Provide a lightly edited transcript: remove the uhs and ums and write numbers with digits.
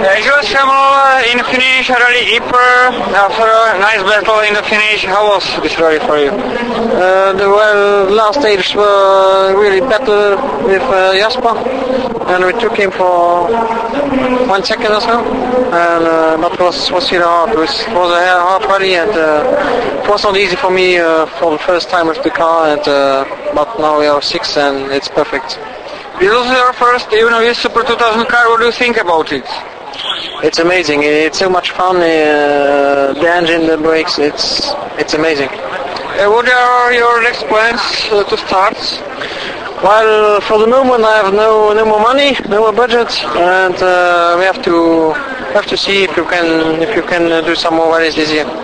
Jules Hemel in the finish, rally Ypres. After a nice battle in the finish, how was this rally for you? The last stage were really better with Jasper, and we took him for 1 second or so, and that was really hard. It was a hard rally, and it was not easy for me for the first time with the car, and but now we are 6th and it's perfect. You lose your first EuroNews Super 2000 car. What do you think about it? It's amazing. It's so much fun. The engine, the brakes. It's amazing. What are your next plans to start? Well, for the moment, I have no more money, no more budget, and we have to see if you can do some more rallies this year.